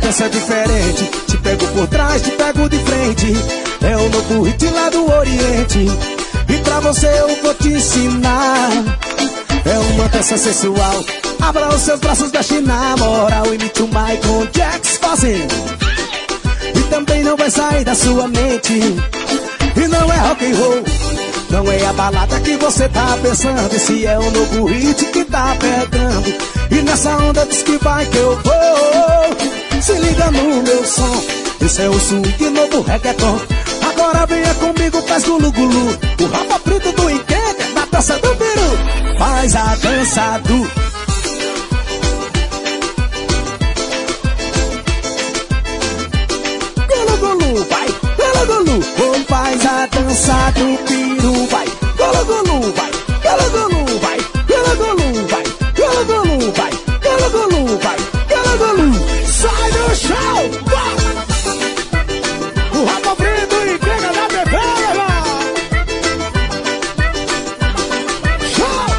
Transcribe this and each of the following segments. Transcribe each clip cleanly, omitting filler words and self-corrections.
dança diferente. Te pego por trás, te pego de frente. É o novo hit lá do Oriente. E pra você eu vou te ensinar. É uma dança sensual. Abra os seus braços, mexe na moral. Imite o Michael Jackson fazendo. E também não vai sair da sua mente. E não é rock and roll, não é a balada que você tá pensando. Esse é o novo hit que tá pegando. E nessa onda diz que vai que eu vou. Se liga no meu som. Esse é o swing novo reggaeton. Agora venha comigo, faz gulu-gulu. O rapa preto do Entender, na dança do peru. Faz a dança do... Gulu-gulu, vai, gulu-gulu. Faz a dança do peru, vai. Gulu-gulu, vai, gulu-gulu, vai. Gulu-gulu, vai, gulu-gulu, vai. Gulu-gulu, vai, gulu-gulu. Sai do chão, vai. O rapa preto e pega na bebê, show.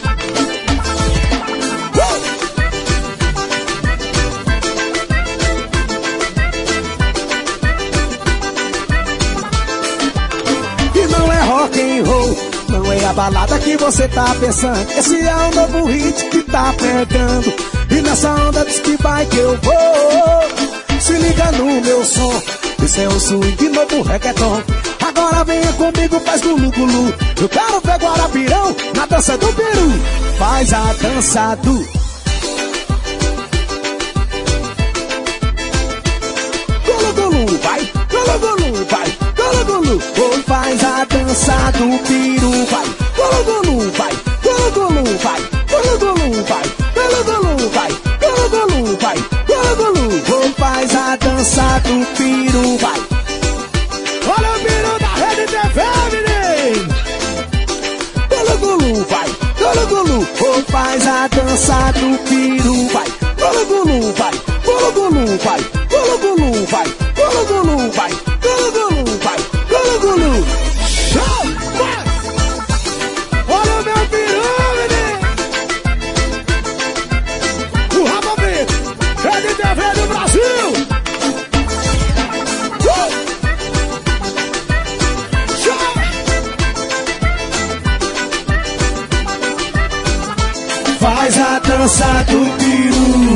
E não é rock and roll, não é a balada que você tá pensando. Esse é o novo hit que tá pegando. E nessa onda diz que vai que eu vou. Se liga no meu som. Esse é o swing novo reggaeton. Agora venha comigo, faz gulu-gulu. Eu quero ver Guarapirão na dança do peru. Faz a dança do... Gulu-gulu, vai, gulu-gulu, vai, gulu-gulu. Ou faz a dança do peru, vai. Gulu-gulu, vai, gulu-gulu, vai, gulu-gulu, vai, gulu-gulu, vai, gulu-gulu, vai, gulu-gulu. Ou faz a dança do peru, vai. Olha o peru da Rede TV, menino. Gulu-gulu, vai, gulu-gulu. Ou faz a dança do peru, vai. Gulu-gulu, vai, gulu-gulu, vai, gulu-gulu, vai, gulu-gulu, vai, gulu-gulu, vai, gulu-gulu. Show, vai. Olha o meu peru, menino. O Rapa Preto, Rede TV do Brasil. Faz a dança do peru.